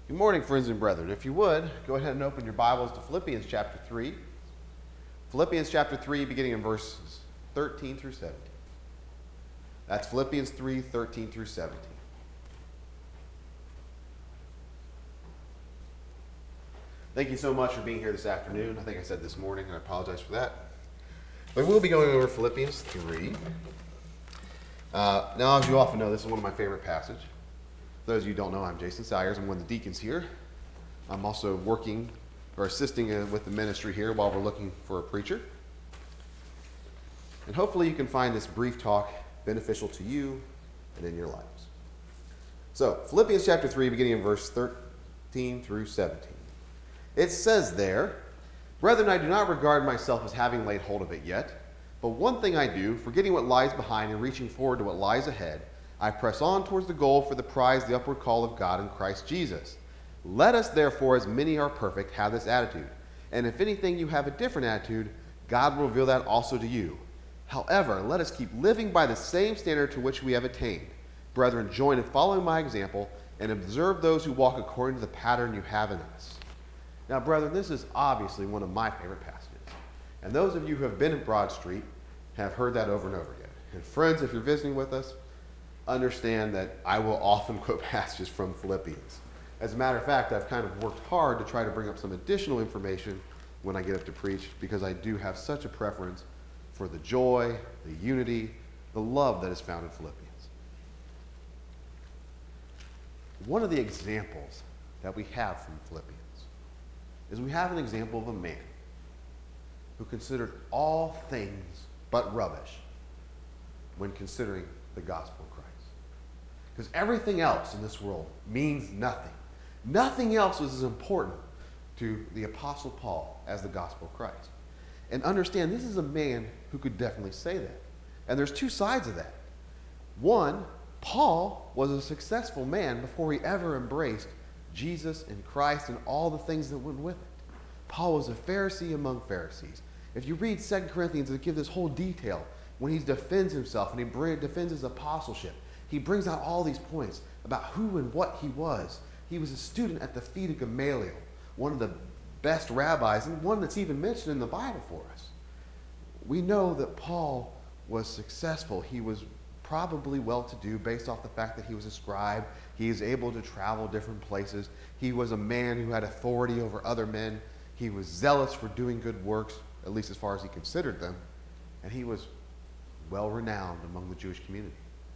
Good morning, friends and brethren. If you would, go ahead and open your Bibles to Philippians chapter 3. Philippians chapter 3, beginning in verses 13 through 17. That's Philippians 3, 13 through 17. Thank you so much for being here this afternoon. I think I said this morning, and I apologize for that. But we'll be going over Philippians 3. Now, as you often know, this is one of my favorite passages. For those of you who don't know, I'm Jason Salyers. I'm one of the deacons here. I'm also working or assisting with the ministry here while we're looking for a preacher. And hopefully you can find this brief talk beneficial to you and in your lives. So, Philippians chapter 3, beginning in verse 13 through 17. It says there, "Brethren, I do not regard myself as having laid hold of it yet, but one thing I do, forgetting what lies behind and reaching forward to what lies ahead, I press on towards the goal for the prize, the upward call of God in Christ Jesus. Let us therefore, as many are perfect, have this attitude. And if anything you have a different attitude, God will reveal that also to you. However, let us keep living by the same standard to which we have attained. Brethren, join in following my example and observe those who walk according to the pattern you have in us." Now, brethren, this is obviously one of my favorite passages. And those of you who have been at Broad Street have heard that over and over again. And friends, if you're visiting with us, understand that I will often quote passages from Philippians. As a matter of fact, I've kind of worked hard to try to bring up some additional information when I get up to preach, because I do have such a preference for the joy, the unity, the love that is found in Philippians. One of the examples that we have from Philippians is we have an example of a man who considered all things but rubbish when considering the gospel of Christ. Because everything else in this world means nothing. Nothing else is as important to the Apostle Paul as the gospel of Christ. And understand, this is a man who could definitely say that. And there's two sides of that. One, Paul was a successful man before he ever embraced Jesus and Christ and all the things that went with it. Paul was a Pharisee among Pharisees. If you read 2 Corinthians, it gives this whole detail when he defends himself and he defends his apostleship. He brings out all these points about who and what he was. He was a student at the feet of Gamaliel, one of the best rabbis, and one that's even mentioned in the Bible for us. We know that Paul was successful. He was probably well-to-do based off the fact that he was a scribe. He is able to travel different places. He was a man who had authority over other men. He was zealous for doing good works, at least as far as he considered them. And he was well-renowned among the Jewish community.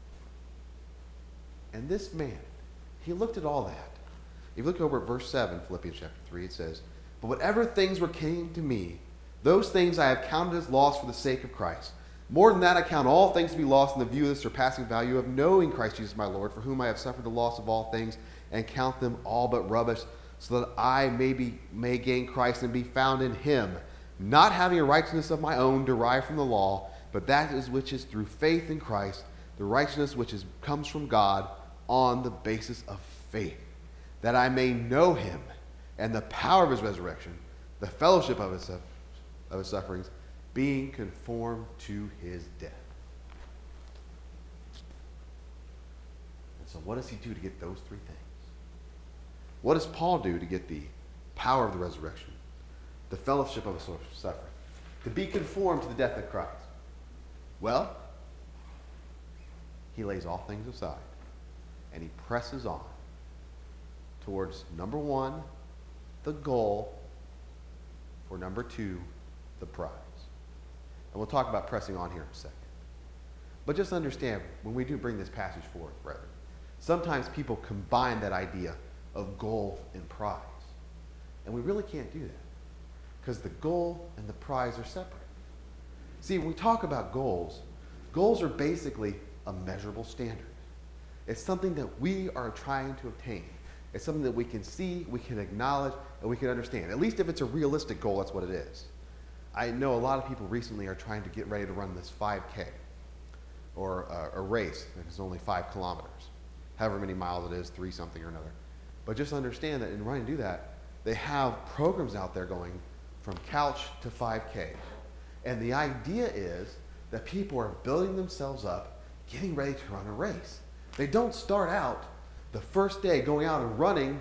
And this man, he looked at all that. If you look over at verse 7, Philippians chapter 3, it says, "But whatever things were gain to me, those things I have counted as loss for the sake of Christ. More than that, I count all things to be lost in the view of the surpassing value of knowing Christ Jesus my Lord, for whom I have suffered the loss of all things, and count them all but rubbish, so that I may gain Christ and be found in him, not having a righteousness of my own derived from the law, but that is which is through faith in Christ, the righteousness which comes from God on the basis of faith, that I may know him and the power of his resurrection, the fellowship of his sufferings, being conformed to his death." And so what does he do to get those three things? What does Paul do to get the power of the resurrection, the fellowship of his suffering, to be conformed to the death of Christ? Well, he lays all things aside and he presses on towards, number one, the goal, for number two, the prize. And we'll talk about pressing on here in a second. But just understand, when we do bring this passage forward, brethren, sometimes people combine that idea of goal and prize. And we really can't do that, because the goal and the prize are separate. See, when we talk about goals, goals are basically a measurable standard. It's something that we are trying to obtain. It's something that we can see, we can acknowledge, and we can understand. At least if it's a realistic goal, that's what it is. I know a lot of people recently are trying to get ready to run this 5K, or a race that is only 5 kilometers, however many miles it is, 3 something or another. But just understand that in running to do that, they have programs out there going from couch to 5K. And the idea is that people are building themselves up, getting ready to run a race. They don't start out the first day going out and running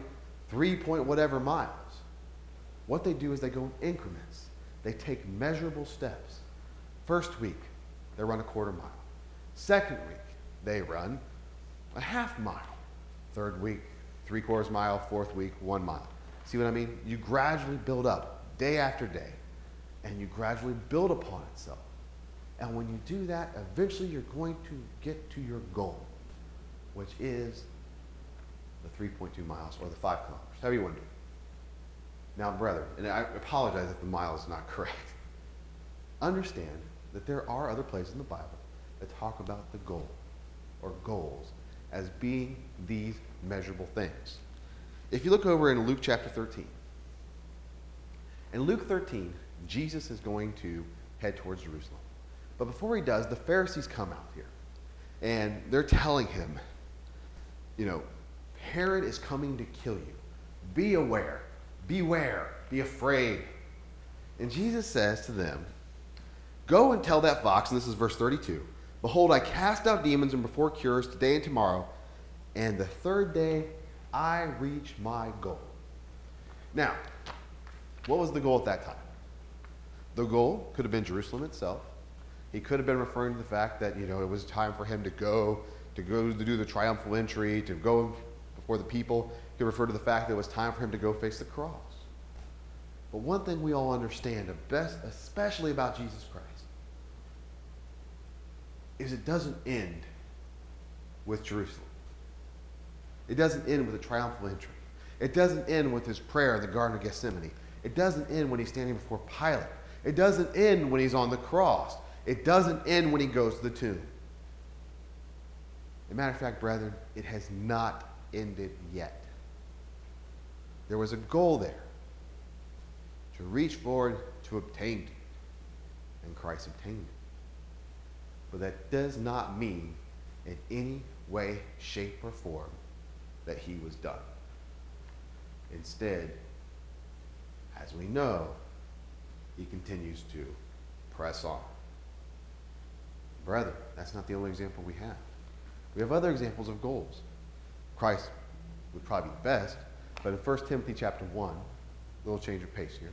3 point whatever miles. What they do is they go in increments. They take measurable steps. First week, they run a quarter mile. Second week, they run a half mile. Third week, 3/4 mile. Fourth week, 1 mile. See what I mean? You gradually build up day after day, and you gradually build upon itself. And when you do that, eventually you're going to get to your goal, which is the 3.2 miles or the 5 kilometers, however you want to do it. Now, brethren, and I apologize if the mile is not correct, understand that there are other places in the Bible that talk about the goal or goals as being these measurable things. If you look over in Luke chapter 13, in Luke 13, Jesus is going to head towards Jerusalem. But before he does, the Pharisees come out here, and they're telling him, Herod is coming to kill you. Be aware, beware, be afraid. And Jesus says to them, go and tell that fox, and this is verse 32, behold, I cast out demons and perform cures today and tomorrow, and the third day I reach my goal. Now, what was the goal at that time? The goal could have been Jerusalem itself. He could have been referring to the fact that, it was time for him to go to do the triumphal entry, to go before the people. He could refer to the fact that it was time for him to go face the cross. But one thing we all understand, especially about Jesus Christ, is it doesn't end with Jerusalem. It doesn't end with a triumphal entry. It doesn't end with his prayer in the Garden of Gethsemane. It doesn't end when he's standing before Pilate. It doesn't end when he's on the cross. It doesn't end when he goes to the tomb. As a matter of fact, brethren, it has not ended yet. There was a goal there to reach forward to obtain it, and Christ obtained it. But that does not mean in any way, shape, or form that he was done. Instead, as we know, he continues to press on. Brethren, that's not the only example we have. We have other examples of goals. Christ would probably be the best, but in 1 Timothy chapter 1, a little change of pace here,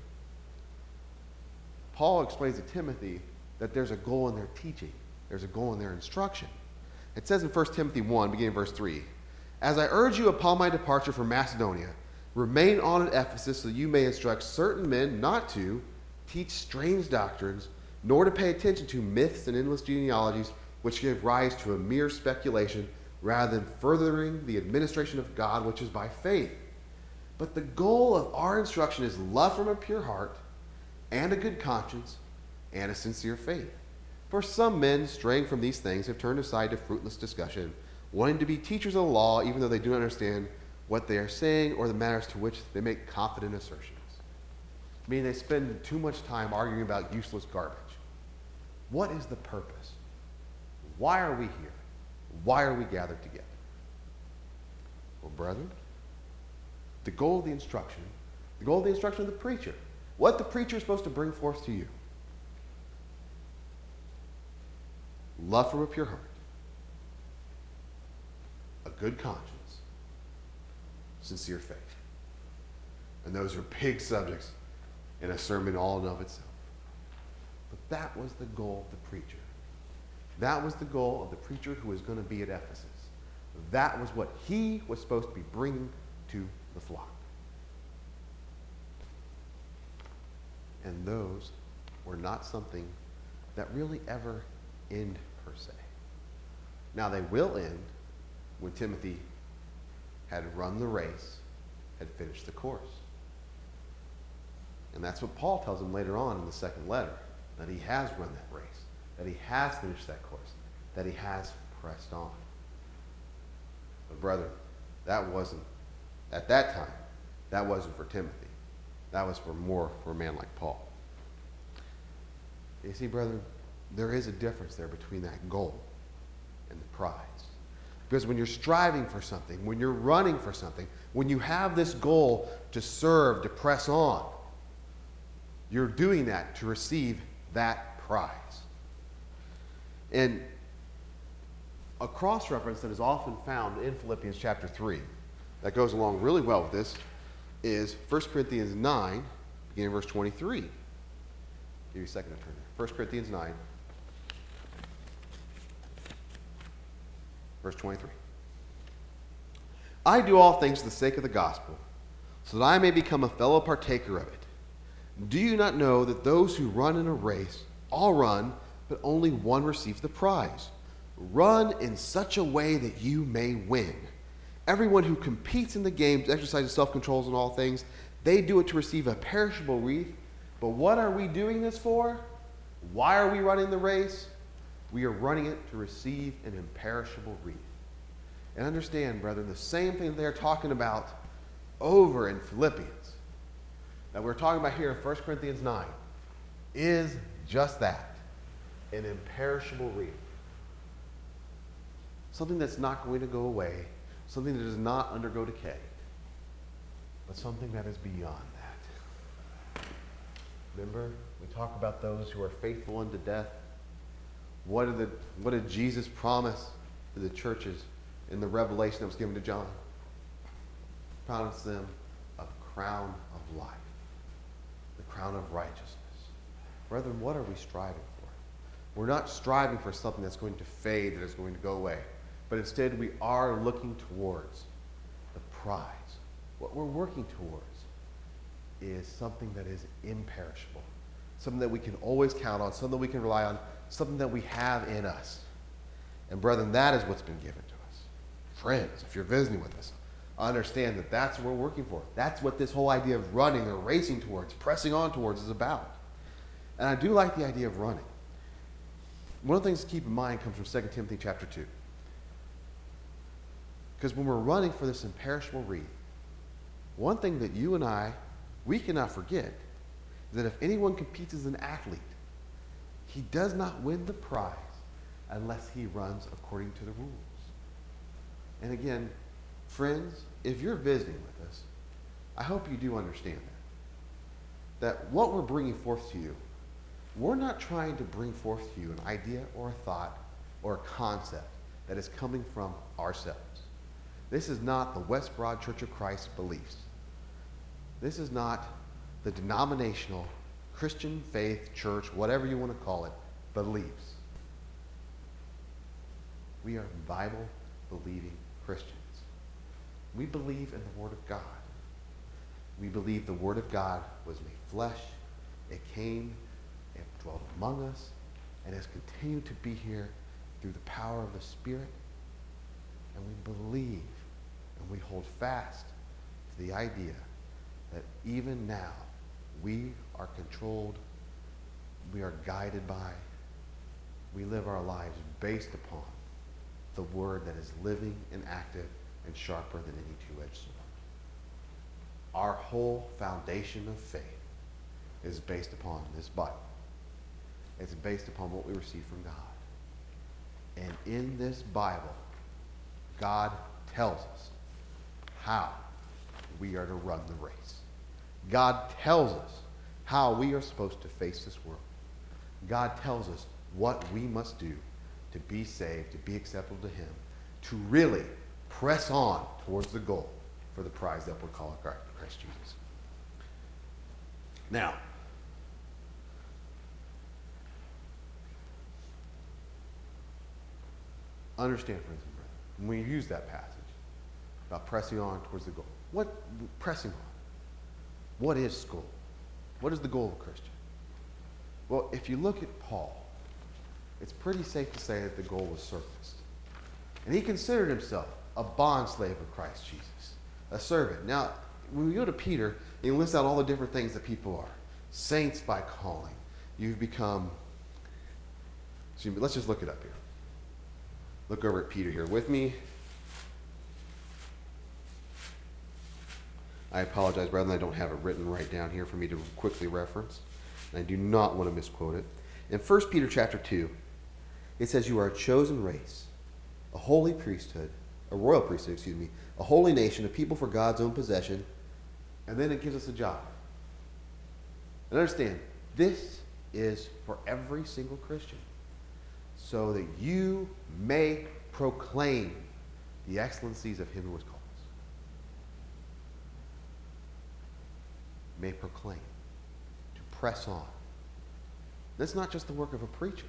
Paul explains to Timothy that there's a goal in their teaching. There's a goal in their instruction. It says in 1 Timothy 1, beginning verse 3, as I urge you upon my departure from Macedonia, remain on at Ephesus so you may instruct certain men not to teach strange doctrines, nor to pay attention to myths and endless genealogies which give rise to a mere speculation rather than furthering the administration of God which is by faith. But the goal of our instruction is love from a pure heart and a good conscience and a sincere faith. For some men straying from these things have turned aside to fruitless discussion, wanting to be teachers of the law even though they do not understand what they are saying or the matters to which they make confident assertions. Meaning they spend too much time arguing about useless garbage. What is the purpose? Why are we here? Why are we gathered together? Well, brethren, the goal of the instruction of the preacher, what the preacher is supposed to bring forth to you. Love from a pure heart, a good conscience, sincere faith. And those are big subjects in a sermon all in of itself. But that was the goal of the preacher. That was the goal of the preacher who was going to be at Ephesus. That was what he was supposed to be bringing to the flock. And those were not something that really ever end per se. Now they will end when Timothy had run the race, had finished the course. And that's what Paul tells him later on in the second letter, that he has run that race, that he has finished that course, that he has pressed on. But brethren, that wasn't, at that time, that wasn't for Timothy. That was for a man like Paul. You see, brethren, there is a difference there between that goal and the prize. Because when you're striving for something, when you're running for something, when you have this goal to serve, to press on, you're doing that to receive that prize. And a cross-reference that is often found in Philippians chapter 3 that goes along really well with this is 1 Corinthians 9, beginning verse 23. Give you a second to turn there. 1 Corinthians 9, verse 23. I do all things for the sake of the gospel, so that I may become a fellow partaker of it. Do you not know that those who run in a race all run, but only one receives the prize? Run in such a way that you may win. Everyone who competes in the games exercises self-control in all things. They do it to receive a perishable wreath. But what are we doing this for? Why are we running the race? We are running it to receive an imperishable wreath. And understand, brethren, the same thing they're talking about over in Philippians, that we're talking about here in 1 Corinthians 9, is just that, an imperishable wreath. Something that's not going to go away, something that does not undergo decay, but something that is beyond that. Remember, we talk about those who are faithful unto death. What did Jesus promise to the churches in the revelation that was given to John? He promised them a crown of life, the crown of righteousness. Brethren, what are we striving for? We're not striving for something that's going to fade, that is going to go away. But instead, we are looking towards the prize. What we're working towards is something that is imperishable, something that we can always count on, something that we can rely on, something that we have in us. And brethren, that is what's been given to us. Friends, if you're visiting with us, understand that that's what we're working for. That's what this whole idea of running or racing towards, pressing on towards is about. And I do like the idea of running. One of the things to keep in mind comes from 2 Timothy chapter 2. Because when we're running for this imperishable wreath, one thing that you and we cannot forget is that if anyone competes as an athlete, he does not win the prize unless he runs according to the rules. And again, friends, if you're visiting with us, I hope you do understand that what we're bringing forth to you, we're not trying to bring forth to you an idea or a thought or a concept that is coming from ourselves. This is not the West Broad Church of Christ beliefs. This is not the denominational Christian faith, church, whatever you want to call it, beliefs. We are Bible-believing Christians. We believe in the Word of God. We believe the Word of God was made flesh. It came, it dwelt among us, and has continued to be here through the power of the Spirit. And we believe and we hold fast to the idea that even now we are controlled, we are guided by, we live our lives based upon the Word that is living and active and sharper than any two-edged sword. Our whole foundation of faith is based upon this Bible. It's based upon what we receive from God. And in this Bible, God tells us how we are to run the race. God tells us how we are supposed to face this world. God tells us what we must do to be saved, to be acceptable to Him, to really press on towards the goal for the prize that we're calling Christ Jesus. Now, understand, friends and brethren, when we use that passage about pressing on towards the goal, what pressing on? What is goal? What is the goal of a Christian? Well, if you look at Paul, it's pretty safe to say that the goal was service. And he considered himself a bondslave of Christ Jesus, a servant. Now, when we go to Peter, he lists out all the different things that people are. Saints by calling. You've become... Let's just look it up here. Look over at Peter here with me. I apologize, brethren, I don't have it written right down here for me to quickly reference. And I do not want to misquote it. In 1 Peter chapter 2, it says, you are a chosen race, a holy priesthood, a royal priesthood, a holy nation, a people for God's own possession. And then it gives us a job. And understand, this is for every single Christian, so that you may proclaim the excellencies of Him who has called us. may proclaim, to press on. That's not just the work of a preacher.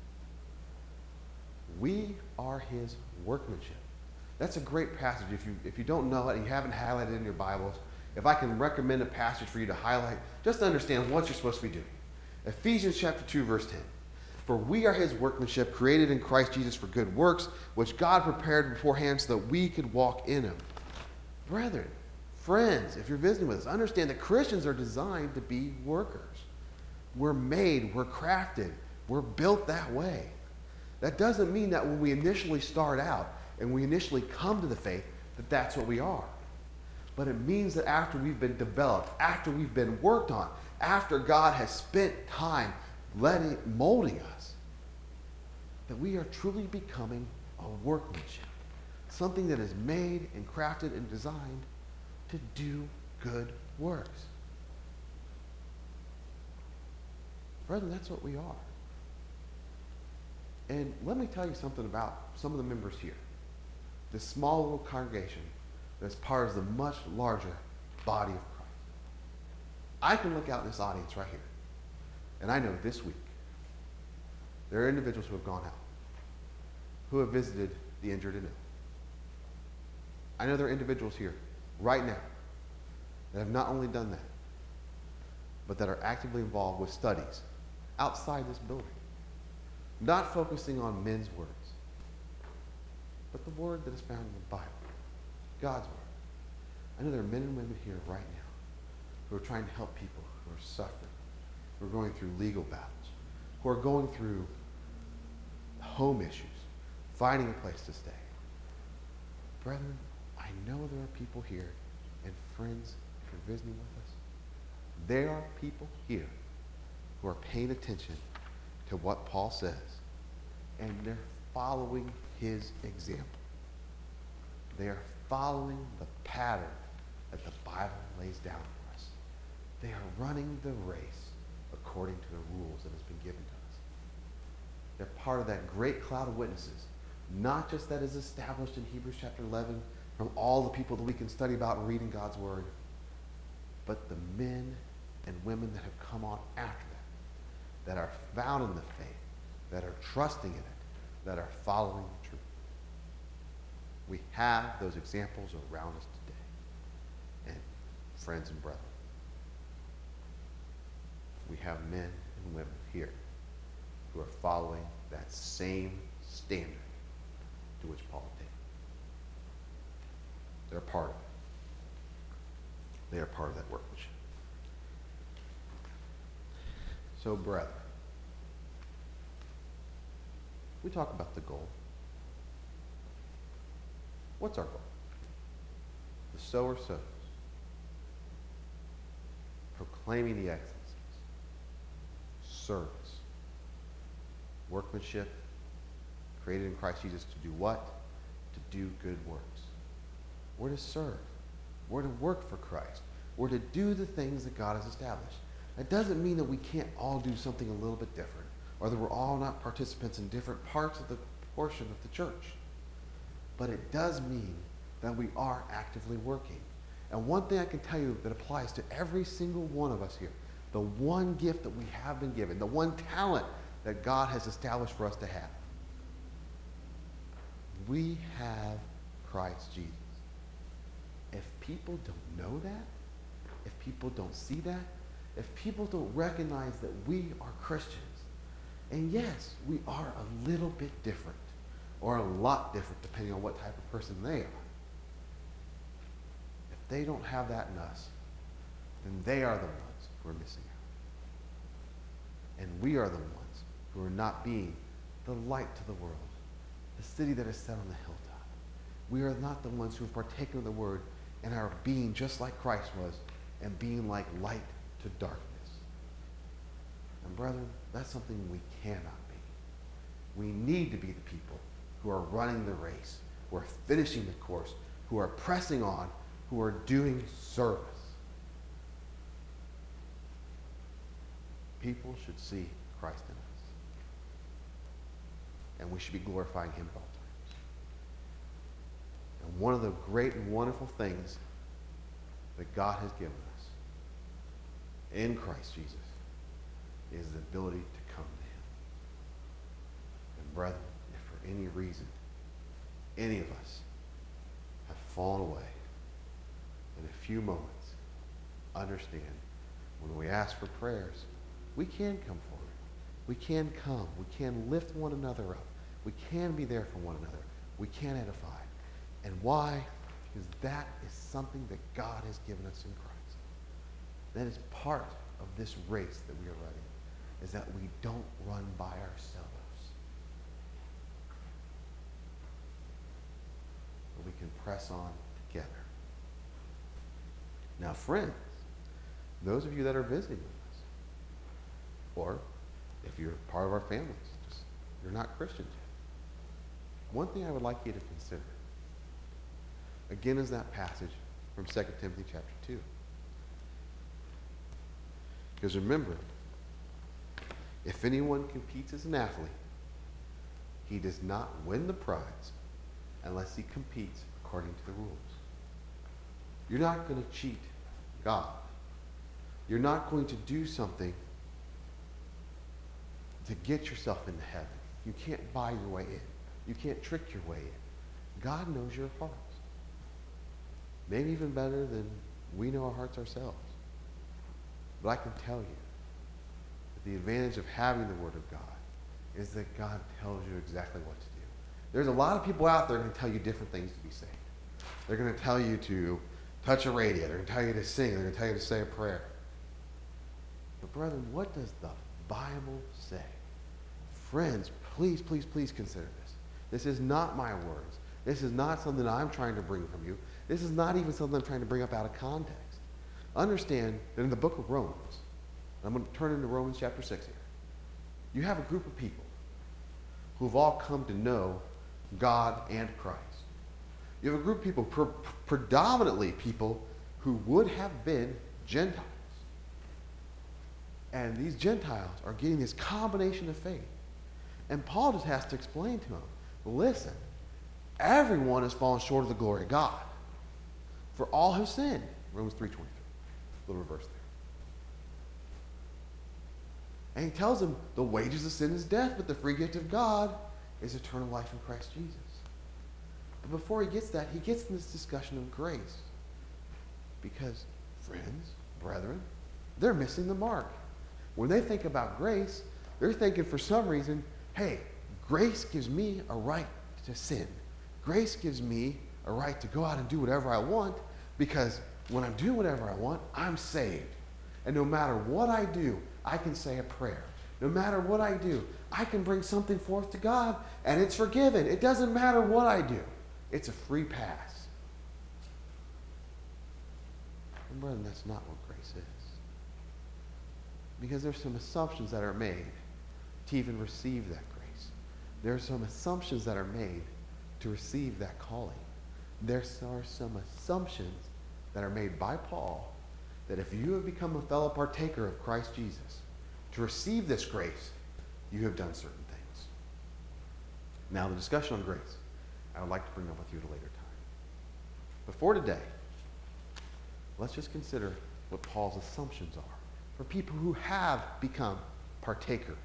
We are his workmanship. That's a great passage. If you don't know it and you haven't highlighted it in your Bibles, if I can recommend a passage for you to highlight, just to understand what you're supposed to be doing. Ephesians chapter 2, verse 10. For we are his workmanship, created in Christ Jesus for good works, which God prepared beforehand so that we could walk in them. Brethren, friends, if you're visiting with us, understand that Christians are designed to be workers. We're made, we're crafted, we're built that way. That doesn't mean that when we initially start out and we initially come to the faith, that that's what we are. But it means that after we've been developed, after we've been worked on, after God has spent time molding us, that we are truly becoming a workmanship. Something that is made and crafted and designed to do good works. Brethren, that's what we are. And let me tell you something about some of the members here. This small little congregation that's part of the much larger body of Christ. I can look out in this audience right here, and I know this week there are individuals who have gone out, who have visited the injured and ill. I know there are individuals here right now that have not only done that, but that are actively involved with studies outside this building, not focusing on men's words, but the word that is found in the Bible, God's word. I know there are men and women here right now who are trying to help people who are suffering, who are going through legal battles, who are going through home issues, finding a place to stay. Brethren, I know there are people here, and friends, if you're visiting with us, there are people here who are paying attention to what Paul says, and they're following his example. They are following the pattern that the Bible lays down for us. They are running the race according to the rules that has been given to us. They're part of that great cloud of witnesses, not just that is established in Hebrews chapter 11 from all the people that we can study about and read in God's word, but the men and women that have come on after that are found in the faith, that are trusting in it, that are following the truth. We have those examples around us today. And friends and brethren, we have men and women here who are following that same standard to which Paul did. They're part of it. They are part of that workmanship. So, brethren, we talk about the goal. What's our goal? The sower sows, proclaiming the excellencies, service, workmanship, created in Christ Jesus to do what? To do good works. We're to serve. We're to work for Christ. We're to do the things that God has established. That doesn't mean that we can't all do something a little bit different, or that we're all not participants in different parts of the portion of the church. But it does mean that we are actively working. And one thing I can tell you that applies to every single one of us here, the one gift that we have been given, the one talent that God has established for us to have. We have Christ Jesus. If people don't know that, if people don't see that, if people don't recognize that we are Christians, and yes, we are a little bit different, or a lot different depending on what type of person they are. If they don't have that in us, then they are the ones who are missing out. And we are the ones who are not being the light to the world, the city that is set on the hilltop. We are not the ones who have partaken of the word and are being just like Christ was, and being like light to darkness. And brethren, that's something we cannot be. We need to be the people who are running the race, who are finishing the course, who are pressing on, who are doing service. People should see Christ in us. And we should be glorifying him at all times. And one of the great and wonderful things that God has given us in Christ Jesus is the ability to come to him. And brethren, if for any reason any of us have fallen away, in a few moments, understand when we ask for prayers, we can come forward. We can come. We can lift one another up. We can be there for one another. We can edify. And why? Because that is something that God has given us in Christ. That is part of this race that we are running, is that we don't run by ourselves. But we can press on together. Now, friends, those of you that are visiting with us, or if you're part of our families, just you're not Christians yet, one thing I would like you to consider, again, is that passage from 2 Timothy chapter 2. Because remember, if anyone competes as an athlete, he does not win the prize unless he competes according to the rules. You're not going to cheat God. You're not going to do something to get yourself into heaven. You can't buy your way in. You can't trick your way in. God knows your hearts. Maybe even better than we know our hearts ourselves. But I can tell you that the advantage of having the Word of God is that God tells you exactly what to do. There's a lot of people out there going to tell you different things to be saved. They're going to tell you to touch a radio. They're going to tell you to sing. They're going to tell you to say a prayer. But brethren, what does the Bible say? Friends, please, please, please consider this. This is not my words. This is not something I'm trying to bring from you. This is not even something I'm trying to bring up out of context. Understand that in the book of Romans, I'm going to turn into Romans chapter 6 here. You have a group of people who've all come to know God and Christ. You have a group of people, predominantly people who would have been Gentiles. And these Gentiles are getting this combination of faith. And Paul just has to explain to them, listen, everyone has fallen short of the glory of God. For all have sinned. Romans 3:23. Little reverse there. And he tells them the wages of sin is death, but the free gift of God is eternal life in Christ Jesus. But before he gets that, he gets in this discussion of grace. Because, friends, brethren, they're missing the mark. When they think about grace, they're thinking for some reason, hey, grace gives me a right to sin. Grace gives me a right to go out and do whatever I want, because when I'm doing whatever I want, I'm saved. And no matter what I do, I can say a prayer. No matter what I do, I can bring something forth to God, and it's forgiven. It doesn't matter what I do. It's a free pass. And brethren, that's not what grace is. Because there's some assumptions that are made to even receive that grace. There are some assumptions that are made to receive that calling. There are some assumptions that are made by Paul that if you have become a fellow partaker of Christ Jesus, to receive this grace, you have done certain things. Now, the discussion on grace, I would like to bring up with you at a later time. But for today, let's just consider what Paul's assumptions are for people who have become partakers.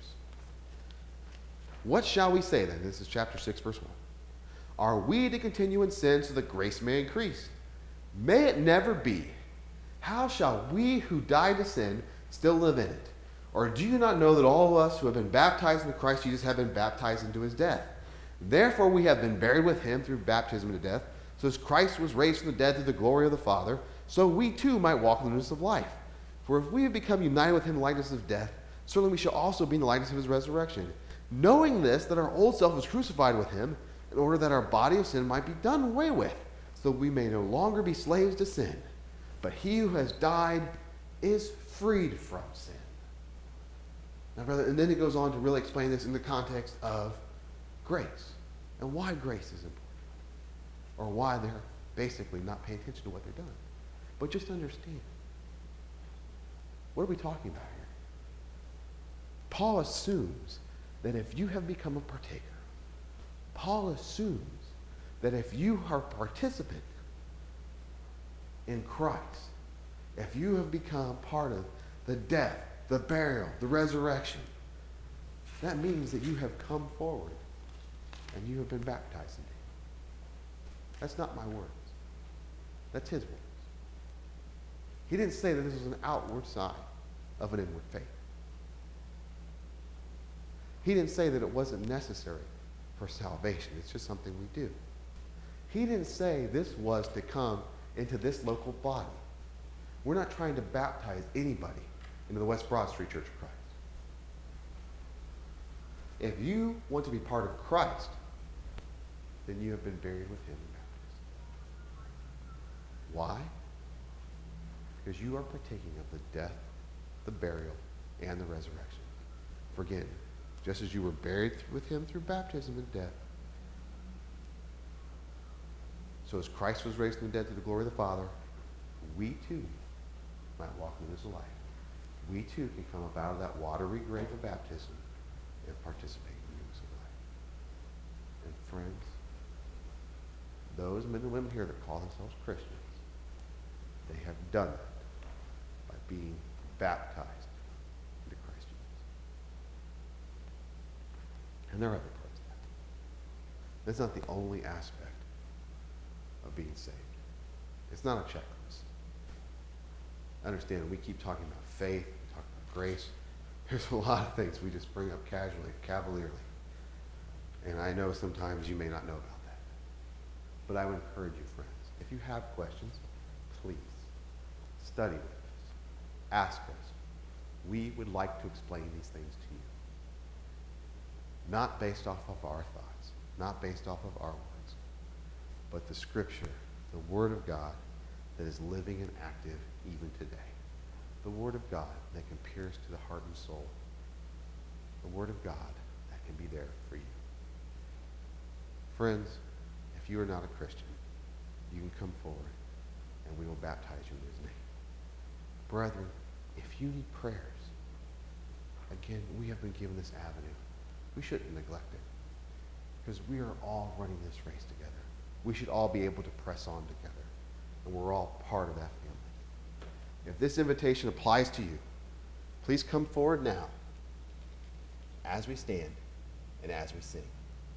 What shall we say then? This is chapter 6, verse 1. Are we to continue in sin so that grace may increase? May it never be. How shall we who died to sin still live in it? Or do you not know that all of us who have been baptized into Christ Jesus have been baptized into his death? Therefore we have been buried with him through baptism into death, so as Christ was raised from the dead through the glory of the Father, so we too might walk in the newness of life. For if we have become united with him in the likeness of death, certainly we shall also be in the likeness of his resurrection. Knowing this, that our old self was crucified with him, in order that our body of sin might be done away with, so we may no longer be slaves to sin. But he who has died is freed from sin. Now, brother, and then he goes on to really explain this in the context of grace and why grace is important, or why they're basically not paying attention to what they're doing. But just understand, what are we talking about here? Paul assumes that if you have become a partaker, Paul assumes that if you are a participant in Christ, if you have become part of the death, the burial, the resurrection. That means that you have come forward and you have been baptized in me. That's not my words. That's his words. He didn't say that this was an outward sign of an inward faith. He didn't say that it wasn't necessary for salvation. It's just something we do. He didn't say this was to come into this local body. We're not trying to baptize anybody into the West Broad Street Church of Christ. If you want to be part of Christ, then you have been buried with him in baptism. Why? Because you are partaking of the death, the burial, and the resurrection. For again, just as you were buried with him through baptism and death, so as Christ was raised from the dead through the glory of the Father, we too might walk in this life. We too can come up out of that watery grave of baptism and participate in newness of life. And friends, those men and women here that call themselves Christians, they have done that by being baptized into Christ Jesus. And there are other parts of that. That's not the only aspect of being saved. It's not a checklist. Understand, we keep talking about faith, we talk about grace. There's a lot of things we just bring up casually, cavalierly. And I know sometimes you may not know about that. But I would encourage you, friends, if you have questions, please study with us. Ask us. We would like to explain these things to you. Not based off of our thoughts, not based off of our words, but the Scripture, the Word of God that is living and active even today. The Word of God that can pierce to the heart and soul. The Word of God that can be there for you. Friends, if you are not a Christian, you can come forward and we will baptize you in his name. Brethren, if you need prayers, again, we have been given this avenue. We shouldn't neglect it because we are all running this race together. We should all be able to press on together, and we're all part of that family. If this invitation applies to you, please come forward now as we stand and as we sing.